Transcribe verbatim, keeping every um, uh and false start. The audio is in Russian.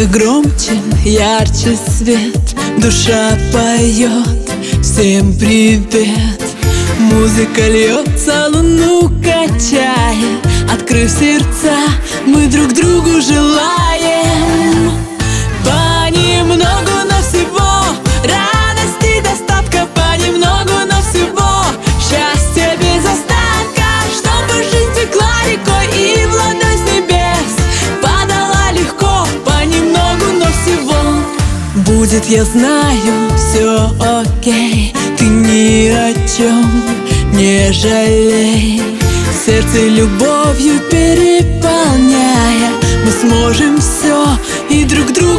Музыка громче, ярче свет, душа поет, всем привет. Музыка льется, луну качая, открыв сердца, мы друг другу желаем. Понемногу, но всего радости достатка, понемногу, но всего счастья без остатка, чтобы жизнь текла рекой и в ладонь с небес падала легко. Понемногу, но всего будет, я знаю, все окей. Ты ни о чем не жалей, сердце любовью переполняя, мы сможем все и друг друга